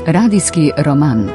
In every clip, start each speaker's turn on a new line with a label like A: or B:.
A: Radijski roman.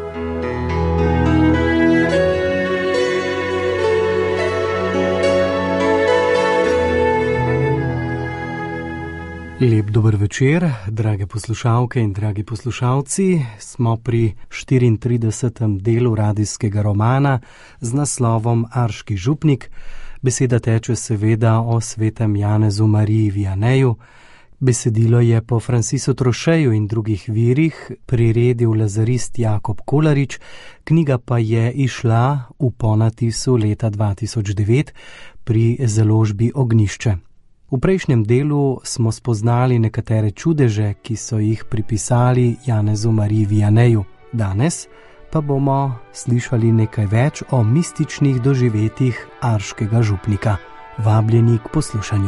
B: Lep dober večer, drage poslušalke in dragi poslušalci. Smo pri 34. delu radijskega romana z naslovom Arški župnik. Beseda teče seveda o svetem Janezu Mariji Vianeju. Besedilo je po Francisu Trošeju in drugih virih priredil lazarist Jakob Kolarič, knjiga pa je izšla v ponatisu leta 2009 pri založbi Ognjišče. V prejšnjem delu smo spoznali nekatere čudeže, ki so jih pripisali Janezu Mariji Vianeju. Danes pa bomo slišali nekaj več o mističnih doživetjih Arškega župnika. Vabljeni k poslušanju.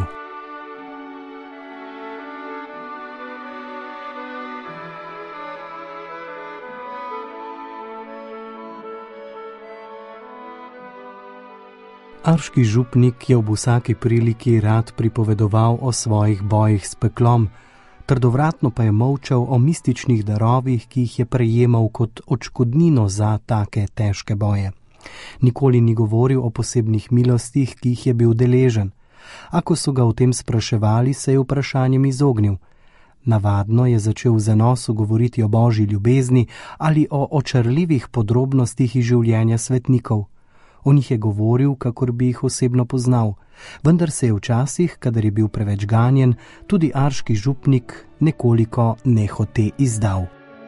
B: Arški župnik je ob vsaki priliki rad pripovedoval o svojih bojih s peklom, trdovratno pa je molčal o mističnih darovih, ki jih je prejemal kot odškodnino za take težke boje. Nikoli ni govoril o posebnih milostih, ki jih je bil deležen. A ko so ga o tem spraševali, se je vprašanjem izognil. Navadno je začel v zanosu govoriti o božji ljubezni ali o očarljivih podrobnostih iz življenja svetnikov. O njih je govoril, kakor bi jih osebno poznal, vendar se je včasih, kadar je bil preveč ganjen, tudi arški župnik nekoliko nehote izdal.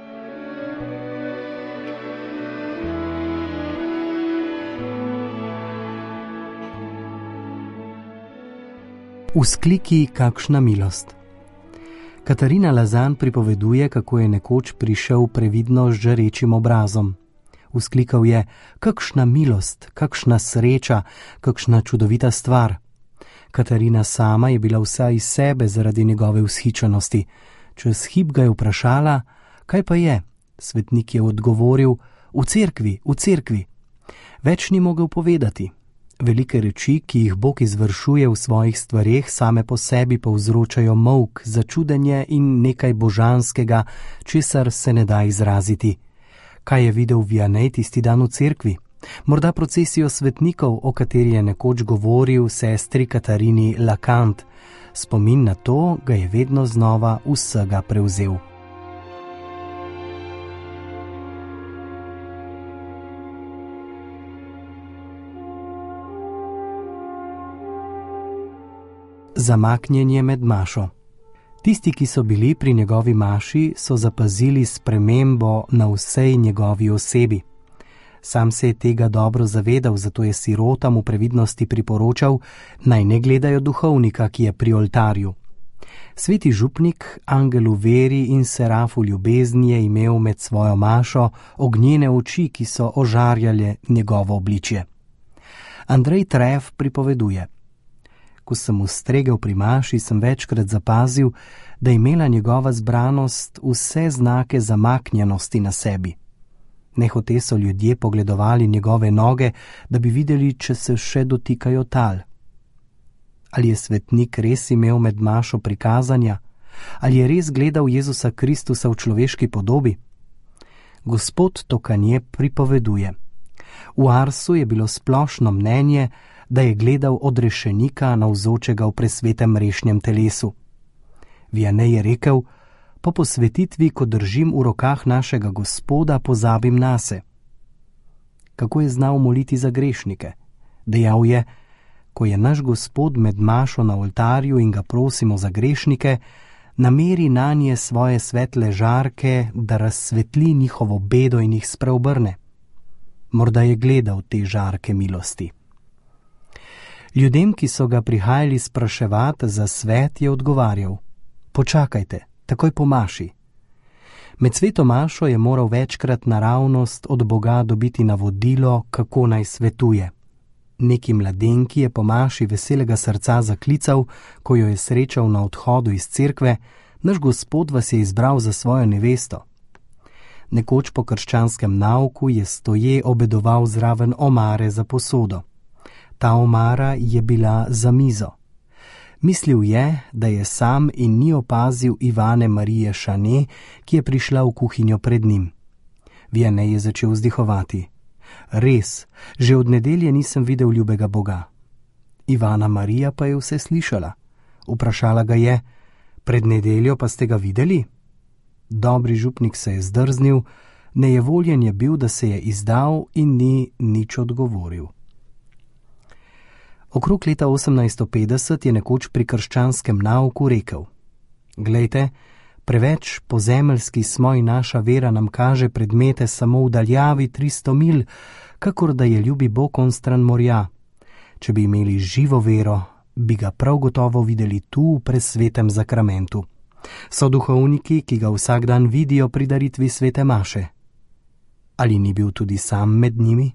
B: Vzkliki kakšna milost. Katarina Lazan pripoveduje, kako je nekoč prišel previdno z žarečim obrazom. Vzklikal je: kakšna milost, kakšna sreča, kakšna čudovita stvar. Katarina sama je bila vsa iz sebe zaradi njegove vzhičenosti. Čez hip ga je vprašala: kaj pa je? Svetnik je odgovoril: v cerkvi, v cerkvi. Več ni mogel povedati. Velike reči, ki jih Bog izvršuje v svojih stvareh, same po sebi povzročajo molk, začudenje in nekaj božanskega, česar se ne da izraziti. Kaj je videl Vianej tisti dan v cerkvi? Morda procesijo svetnikov, o kateri je nekoč govoril sestri Katarini Lakant. Spomin na to ga je vedno znova vsega prevzel. Zamaknjenje med mašo. Tisti, ki so bili pri njegovi maši, so zapazili spremembo na vsej njegovi osebi. Sam se je tega dobro zavedal, zato je sirotam v previdnosti priporočal, naj ne gledajo duhovnika, ki je pri oltarju. Sveti župnik, angel v veri in seraf v ljubezni, je imel med svojo mašo ognjene oči, ki so ožarjale njegovo obličje. Andrej Tref pripoveduje: ko sem ustregel pri maši, sem večkrat zapazil, da je imela njegova zbranost vse znake zamaknjenosti na sebi. Nehote so ljudje pogledovali njegove noge, da bi videli, če se še dotikajo tal. Ali je svetnik res imel med mašo prikazanja? Ali je res gledal Jezusa Kristusa v človeški podobi? Gospod Tokanje pripoveduje: v Arsu je bilo splošno mnenje, da je gledal odrešenika navzočega v presvetem rešnjem telesu. Vianej je rekel: po posvetitvi, ko držim v rokah našega Gospoda, pozabim nase. Kako je znal moliti za grešnike? Dejal je: ko je naš Gospod med mašo na oltarju in ga prosimo za grešnike, nameri nanje svoje svetle žarke, da razsvetli njihovo bedo in jih spreobrne. Morda je gledal te žarke milosti. Ljudem, ki so ga prihajali spraševati za svet, je odgovarjal: počakajte, takoj po maši. Med sveto mašo je moral večkrat naravnost od Boga dobiti navodilo, kako naj svetuje. Neki mladenki je po maši veselega srca zaklical, ko jo je srečal na odhodu iz cerkve: naš Gospod vas je izbral za svojo nevesto. Nekoč po krščanskem nauku je stoje obedoval zraven omare za posodo. Ta omara je bila za mizo. Mislil je, da je sam in ni opazil Ivane Marije Šane, ki je prišla v kuhinjo pred njim. Vianney je začel vzdihovati. Res, že od nedelje nisem videl ljubega Boga. Ivana Marija pa je vse slišala. Vprašala ga je, pred nedeljo pa ste ga videli? Dobri župnik se je zdrznil, nejevoljen je bil, da se je izdal in ni nič odgovoril. Okrog leta 1850 je nekoč pri krščanskem nauku rekel: Glejte, preveč pozemeljski smo in naša vera nam kaže predmete samo v daljavi 300 milj, kakor da je ljubi Bog onstran morja. Če bi imeli živo vero, bi ga prav gotovo videli tu v presvetem zakramentu. So duhovniki, ki ga vsak dan vidijo pri daritvi svete maše. Ali ni bil tudi sam med njimi?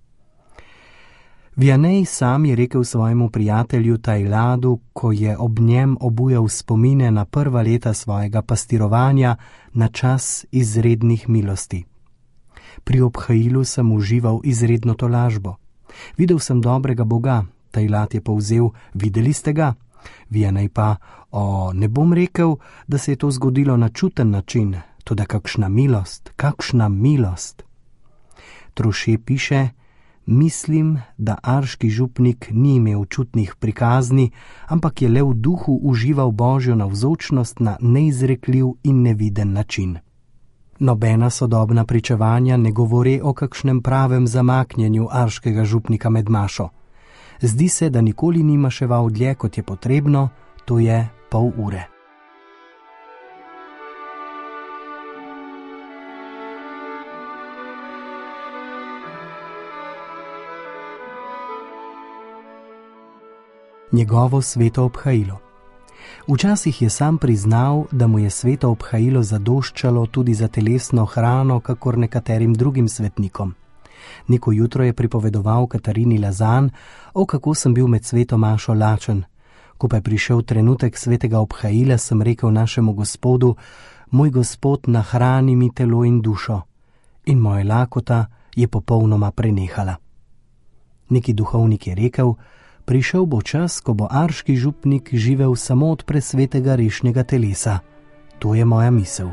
B: Vianney sam je rekel svojemu prijatelju Tailadu, ko je ob njem obujal spomine na prva leta svojega pastirovanja na čas izrednih milosti. Pri obhajilu sem užival izredno tolažbo. Videl sem dobrega Boga, Tailad je povzel, videli ste ga? Vianney pa, ne bom rekel, da se je to zgodilo na čuten način, toda kakšna milost, kakšna milost. Troše piše, mislim, da arški župnik ni imel čutnih prikazni, ampak je le v duhu užival Božjo navzočnost na neizrekljiv in neviden način. Nobena sodobna pričevanja ne govore o kakšnem pravem zamaknjenju arškega župnika med mašo. Zdi se, da nikoli ni maševal dlje, kot je potrebno, to je pol ure. Njegovo sveto obhajilo. Včasih je sam priznal, da mu je sveto obhajilo zadoščalo tudi za telesno hrano, kakor nekaterim drugim svetnikom. Neko jutro je pripovedoval Katarini Lazan, kako sem bil med sveto mašo lačen. Ko pa je prišel trenutek svetega obhajila, sem rekel našemu Gospodu, moj Gospod, nahrani mi telo in dušo. In moja lakota je popolnoma prenehala. Neki duhovnik je rekel, prišel bo čas, ko bo arški župnik živel samo od presvetega rešnega telesa. To je moja misel.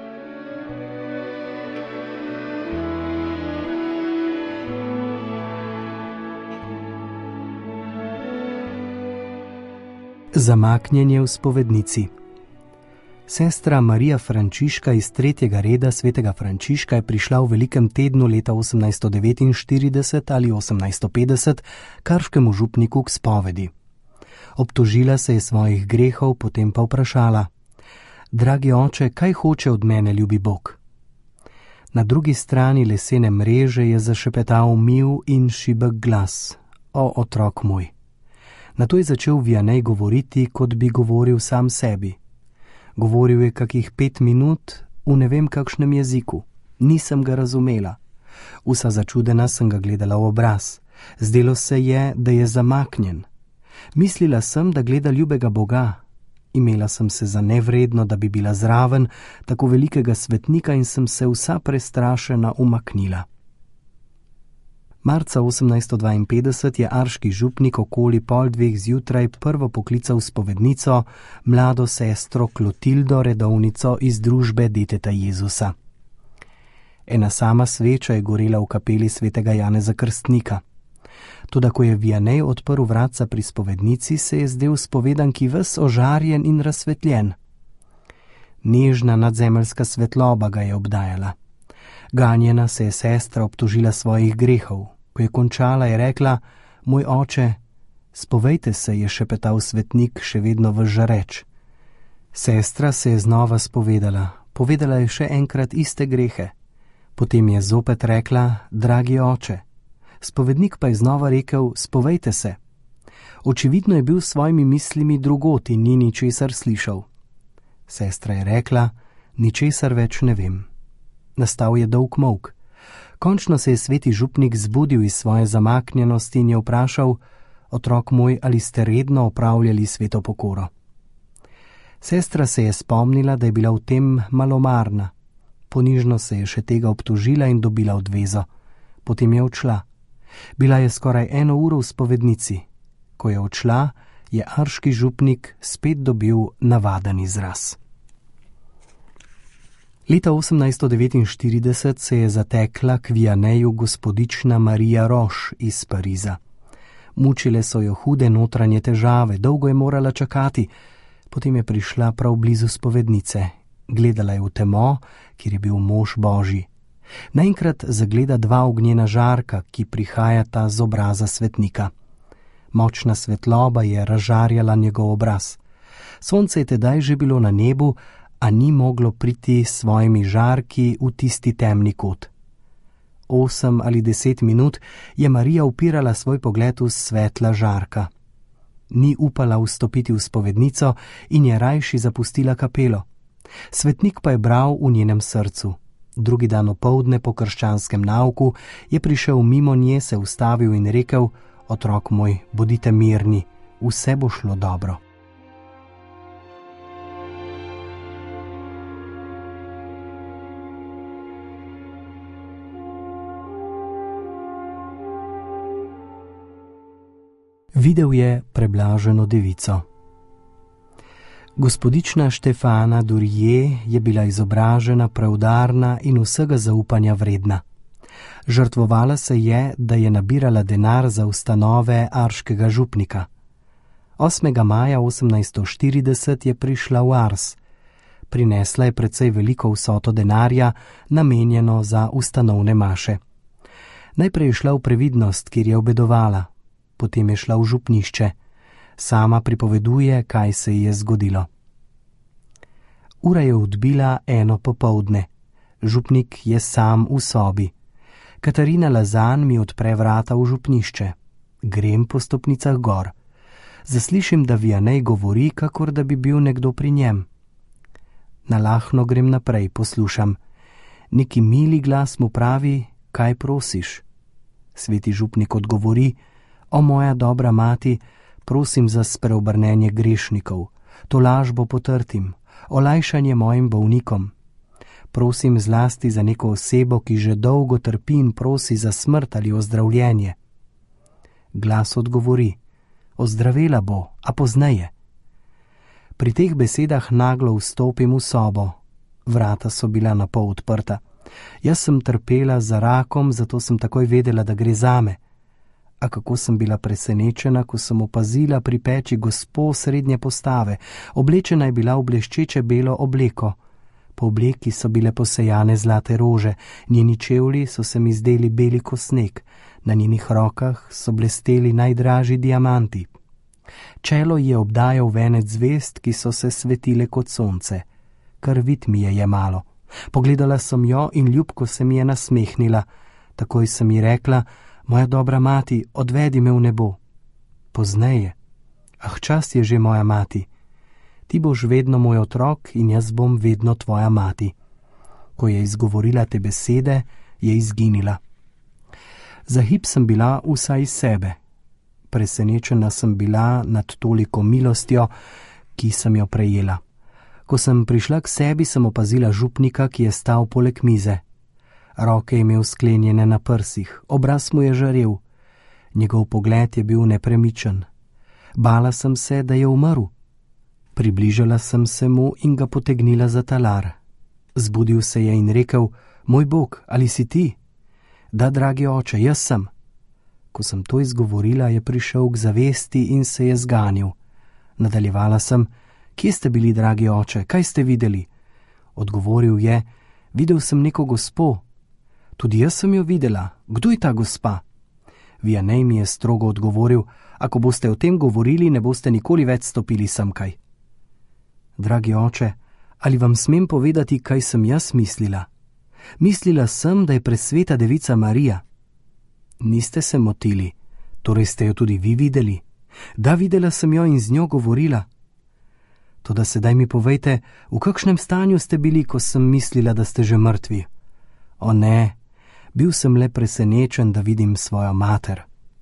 B: Zamaknjenje v spovednici. Sestra Marija Frančiška iz 3. reda svetega Frančiška je prišla v velikem tednu leta 1849 ali 1850 karškemu župniku k spovedi. Obtožila se je svojih grehov, potem pa vprašala: Dragi oče, kaj hoče od mene ljubi Bog? Na drugi strani lesene mreže je zašepetal mil in šibek glas: O, otrok moj! Nato je začel Vianney govoriti, kot bi govoril sam sebi. Govoril je kakih 5 minut v ne vem kakšnem jeziku. Nisem ga razumela. Vsa začudena sem ga gledala v obraz. Zdelo se je, da je zamaknjen. Mislila sem, da gleda ljubega Boga. Imela sem se za nevredno, da bi bila zraven tako velikega svetnika in sem se vsa prestrašena umaknila. Marca 1852 je arški župnik okoli 1:30 zjutraj prvo poklical spovednico, mlado sestro Klotildo, redovnico iz družbe deteta Jezusa. Ena sama sveča je gorela v kapeli svetega Janeza Krstnika. Toda ko je Vianney odprl vratca pri spovednici, se je zdel spovedanki ves ožarjen in razsvetljen. Nežna nadzemeljska svetloba ga je obdajala. Ganjena se je sestra obtožila svojih grehov. Ko je končala, je rekla: Moj oče, spovejte se, je šepetal svetnik, še vedno ves žareč. Sestra se je znova spovedala. Povedala je še enkrat iste grehe. Potem je zopet rekla: Dragi oče. Spovednik pa je znova rekel: Spovejte se. Očividno je bil s svojimi mislimi drugod in ni ničesar slišal. Sestra je rekla: Ničesar več ne vem. Nastal je dolg molk. Končno se je sveti župnik zbudil iz svoje zamaknjenosti in je vprašal: Otrok moj, ali ste redno opravljali sveto pokoro? Sestra se je spomnila, da je bila v tem malomarna. Ponižno se je še tega obtožila in dobila odvezo. Potem je odšla. Bila je skoraj 1 uro v spovednici. Ko je odšla, je arški župnik spet dobil navaden izraz. Leta 1849 se je zatekla k Vianeju gospodična Marija Roš iz Pariza. Mučile so jo hude notranje težave, dolgo je morala čakati, potem je prišla prav blizu spovednice. Gledala je v temo, kjer je bil mož Božji. Naenkrat zagleda dva ognjena žarka, ki prihajata z obraza svetnika. Močna svetloba je razžarjala njegov obraz. Sonce je tedaj že bilo na nebu, a ni moglo priti s svojimi žarki v tisti temni kot. 8 ali 10 minut je Marija upirala svoj pogled v svetla žarka. Ni upala vstopiti v spovednico in je rajši zapustila kapelo. Svetnik pa je bral v njenem srcu. Drugi dan opoldne po krščanskem nauku je prišel mimo nje, se ustavil in rekel: Otrok moj, bodite mirni, vse bo šlo dobro. Videl je preblaženo devico. Gospodična Štefana Durije je bila izobražena, preudarna in vsega zaupanja vredna. Žrtvovala se je, da je nabirala denar za ustanove arškega župnika. 8. maja 1840 je prišla v Ars. Prinesla je precej veliko vsoto denarja, namenjeno za ustanovne maše. Najprej je šla v previdnost, kjer je obedovala. Potem je šla v župnišče. Sama pripoveduje, kaj se ji je zgodilo. Ura je odbila 1 popoldne. Župnik je sam v sobi. Katarina Lazan mi odpre vrata v župnišče. Grem po stopnicah gor. Zaslišim, da Vianej govori, kakor da bi bil nekdo pri njem. Nalahno grem naprej, poslušam. Neki mili glas mu pravi: kaj prosiš? Sveti župnik odgovori: O moja dobra mati, prosim za spreobrnenje grešnikov, tolažbo potrtim, olajšanje mojim bolnikom. Prosim zlasti za neko osebo, ki že dolgo trpi in prosi za smrt ali ozdravljenje. Glas odgovori: ozdravela bo, a pozneje. Pri teh besedah naglo vstopim v sobo. Vrata so bila napol odprta. Jaz sem trpela za rakom, zato sem takoj vedela, da gre zame. A kako sem bila presenečena, ko sem opazila pri peči gospo srednje postave. Oblečena je bila v bleščeče belo obleko. Po obleki so bile posejane zlate rože, njeni čevlji so se mi zdeli beli kot sneg, na njenih rokah so blesteli najdražji diamanti. Čelo je obdajal venec zvezd, ki so se svetile kot sonce. Kar vid mi je jemalo. Pogledala sem jo in ljubko se mi je nasmehnila. Takoj sem ji rekla: moja dobra mati, odvedi me v nebo. Pozneje: ah, čas je že, moja mati. Ti boš vedno moj otrok in jaz bom vedno tvoja mati. Ko je izgovorila te besede, je izginila. Za hip sem bila vsa iz sebe. Presenečena sem bila nad toliko milostjo, ki sem jo prejela. Ko sem prišla k sebi, sem opazila župnika, ki je stal poleg mize. Roke je imel sklenjene na prsih, obraz mu je žarel. Njegov pogled je bil nepremičen. Bala sem se, da je umrl. Približala sem se mu in ga potegnila za talar. Zbudil se je in rekel: moj Bog, ali si ti? Da, dragi oče, jaz sem. Ko sem to izgovorila, je prišel k zavesti in se je zganil. Nadaljevala sem: kje ste bili, dragi oče, kaj ste videli? Odgovoril je: videl sem neko gospo. Tudi jaz sem jo videla. Kdo je ta gospa? Vianej mi je strogo odgovoril: ako boste o tem govorili, ne boste nikoli več stopili semkaj. Dragi oče, ali vam smem povedati, kaj sem jaz mislila? Mislila sem, da je presveta devica Marija. Niste se motili, torej ste jo tudi vi videli? Da, videla sem jo in z njo govorila. Toda sedaj mi povejte, v kakšnem stanju ste bili, ko sem mislila, da ste že mrtvi? O ne, bil sem le presenečen, da vidim svojo mater.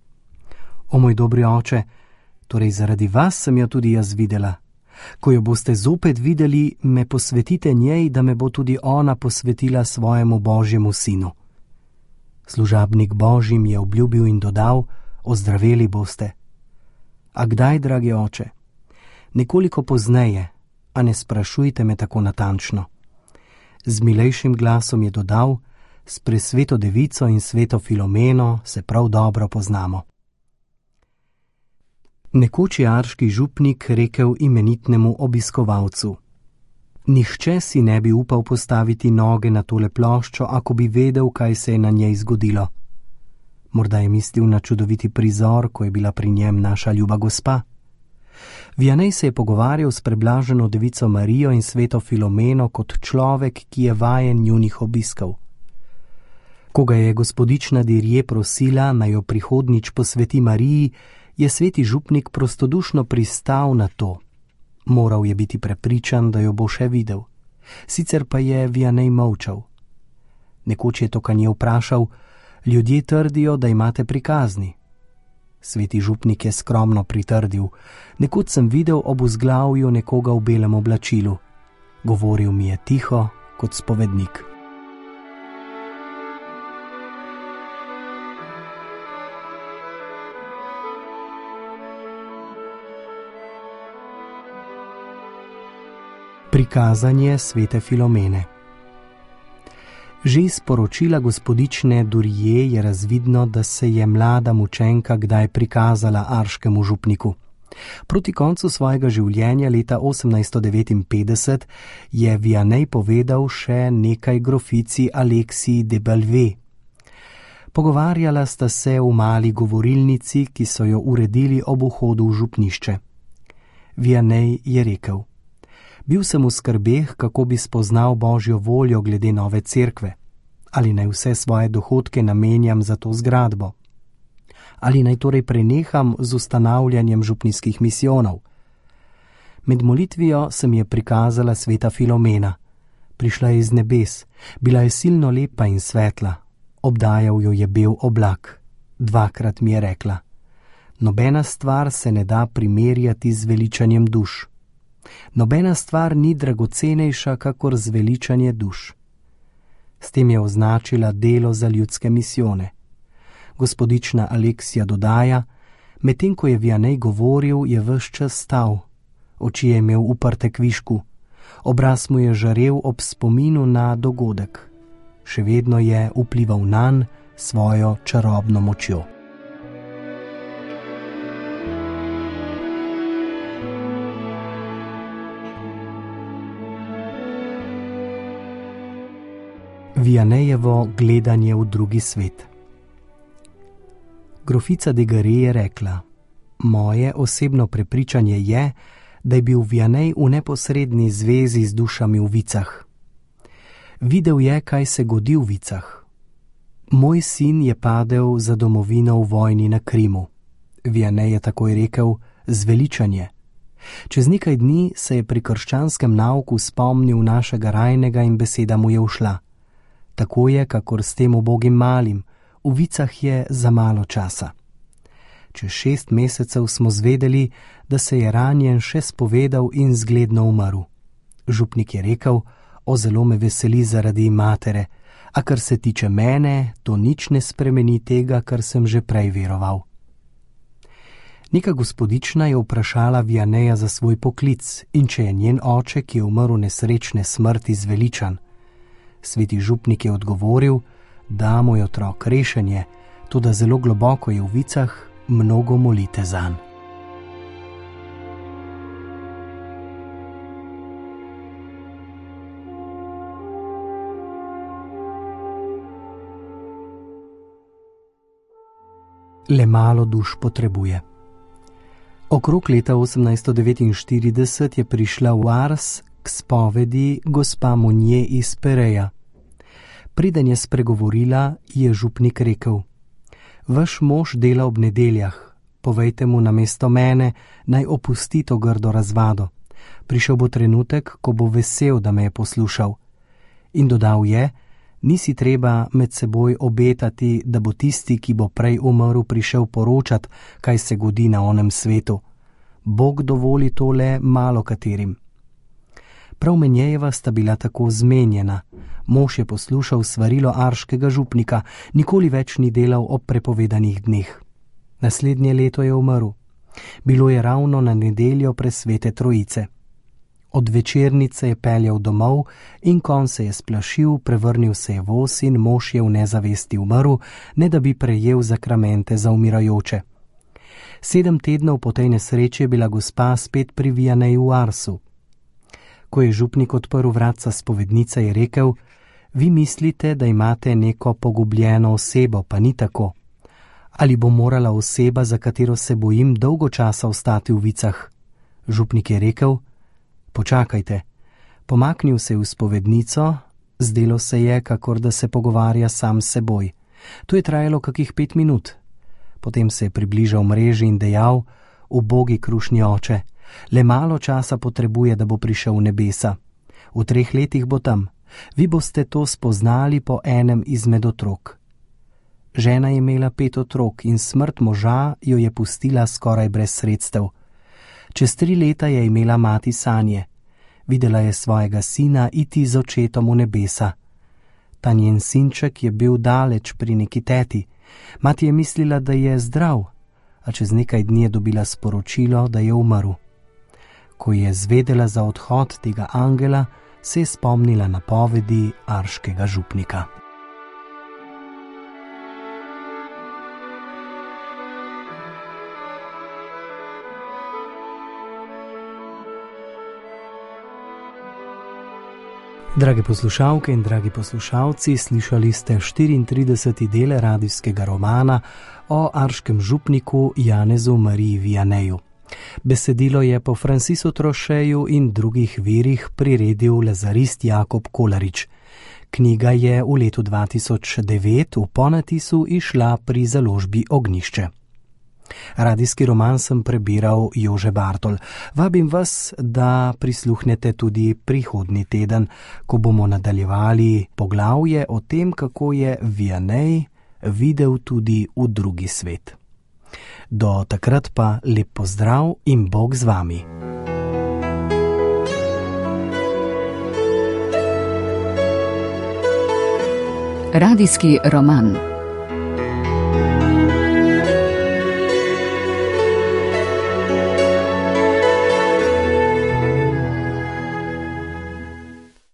B: O moj dobri oče, torej zaradi vas sem jo tudi jaz videla. Ko jo boste zopet videli, me posvetite njej, da me bo tudi ona posvetila svojemu Božjemu sinu. Služabnik Božji mi je obljubil in dodal: ozdraveli boste. A kdaj, dragi oče? Nekoliko pozneje, a ne sprašujte me tako natančno. Z milejšim glasom je dodal: S presveto devico in sveto Filomeno se prav dobro poznamo. Nekoč je arški župnik rekel imenitnemu obiskovalcu: Nihče si ne bi upal postaviti noge na tole ploščo, ako bi vedel, kaj se je na njej zgodilo. Morda je mislil na čudoviti prizor, ko je bila pri njem naša ljuba gospa. Vianej se je pogovarjal s preblaženo devico Marijo in sveto Filomeno kot človek, ki je vajen njunih obiskov. Ko ga je gospodična Dirje prosila, naj jo prihodnjič posveti Mariji, je sveti župnik prostodušno pristal na to. Moral je biti prepričan, da jo bo še videl. Sicer pa je Vianej molčal. Nekoč je Tokanje vprašal: Ljudje trdijo, da imate prikazni. Sveti župnik je skromno pritrdil: Nekoč sem videl ob vzglavju nekoga v belem oblačilu. Govoril mi je tiho kot spovednik. Prikazanje svete Filomene. Že iz poročila gospodične Dirje je razvidno, da se je mlada mučenka kdaj prikazala arškemu župniku. Proti koncu svojega življenja leta 1859 je Vianej povedal še nekaj grofici Aleksiji de Bellevue. Pogovarjala sta se v mali govorilnici, ki so jo uredili ob vhodu v župnišče. Vianej je rekel: Bil sem v skrbeh, kako bi spoznal Božjo voljo glede nove cerkve. Ali naj vse svoje dohodke namenjam za to zgradbo? Ali naj torej preneham z ustanavljanjem župnijskih misijonov? Med molitvijo se mi je prikazala sveta Filomena. Prišla je iz nebes, bila je silno lepa in svetla. Obdajal jo je bel oblak. Dvakrat mi je rekla: Nobena stvar se ne da primerjati z veličanjem duš. Nobena stvar ni dragocenejša kakor zveličanje duš. S tem je označila delo za ljudske misijone. Gospodična Aleksija dodaja: Medtem ko je Vianej govoril, je ves čas stal. Oči je imel uprte kvišku. Obraz mu je žarel ob spominu na dogodek. Še vedno je vplival nanj svojo čarobno močjo. Vianejevo gledanje v drugi svet. Grofica de Gare je rekla: Moje osebno prepričanje je, da je bil Vianej v neposredni zvezi z dušami v vicah. Videl je, kaj se godi v vicah. Moj sin je padel za domovino v vojni na Krimu. Vianej je takoj rekel: Zveličanje. Čez nekaj dni se je pri krščanskem nauku spomnil našega rajnega in beseda mu je ušla. Tako je, kakor s tem ubogim malim, v vicah je za malo časa. Čez 6 mesecev smo zvedeli, da se je ranjen še spovedal in zgledno umrl. Župnik je rekel: O, zelo me veseli zaradi matere, a kar se tiče mene, to nič ne spremeni tega, kar sem že prej veroval. Neka gospodična je vprašala Vianeja za svoj poklic in če je njen oče, ki je umrl nesrečne smrti, zveličan. Sveti župnik je odgovoril, da moj otrok rešen je, toda zelo globoko je v vicah, mnogo molite zanj. Le malo duš potrebuje. Okrog leta 1849 je prišla v Ars k spovedi gospa Monje iz Pereja. Preden je spregovorila, je župnik rekel: Vaš mož dela ob nedeljah, povejte mu namesto mene, naj opusti to grdo razvado. Prišel bo trenutek, ko bo vesel, da me je poslušal. In dodal je: Nisi treba med seboj obetati, da bo tisti, ki bo prej umrl, prišel poročati, kaj se godi na onem svetu. Bog dovoli tole malo katerim. Prav Menjejeva sta bila tako zmenjena. Mož je poslušal svarilo arškega župnika, nikoli več ni delal ob prepovedanih dneh. Naslednje leto je umrl. Bilo je ravno na nedeljo presvete trojice. Od večernice je peljal domov in konj se je splašil, prevrnil se je voz in mož je v nezavesti umrl, ne da bi prejel zakramente za umirajoče. 7 tednov po tej nesreči je bila gospa spet pri Vianeju v Arsu. Ko je župnik odprl vratca spovednice, je rekel: vi mislite, da imate neko pogubljeno osebo, pa ni tako. Ali bo morala oseba, za katero se bojim, dolgo časa ostati v vicah? Župnik je rekel: počakajte. Pomaknil se je v spovednico, zdelo se je, kakor da se pogovarja sam s seboj. To je trajalo kakih 5 minut. Potem se je približal mreži in dejal: ubogi krušni oče, le malo časa potrebuje, da bo prišel v nebesa. V 3 letih bo tam. Vi boste to spoznali po enem izmed otrok. Žena je imela 5 otrok in smrt moža jo je pustila skoraj brez sredstev. Čez 3 leta je imela mati sanje. Videla je svojega sina iti z očetom v nebesa. Ta njen sinček je bil daleč pri neki teti. Mati je mislila, da je zdrav, a čez nekaj dni je dobila sporočilo, da je umrl. Ko je zvedela za odhod tega angela, se je spomnila napovedi arškega župnika. Drage poslušalke in dragi poslušalci, slišali ste 34. del radijskega romana o arškem župniku Janezu Mariji Vianeju. Besedilo je po Francisu Trocheju in drugih virih priredil lazarist Jakob Kolarič. Knjiga je v letu 2009 v ponatisu izšla pri založbi Ognjišče. Radijski roman sem prebiral Jože Bartol. Vabim vas, da prisluhnete tudi prihodnji teden, ko bomo nadaljevali poglavje o tem, kako je Vianej videl tudi v drugi svet. Do takrat pa lep pozdrav in Bog z vami.
A: Radijski roman.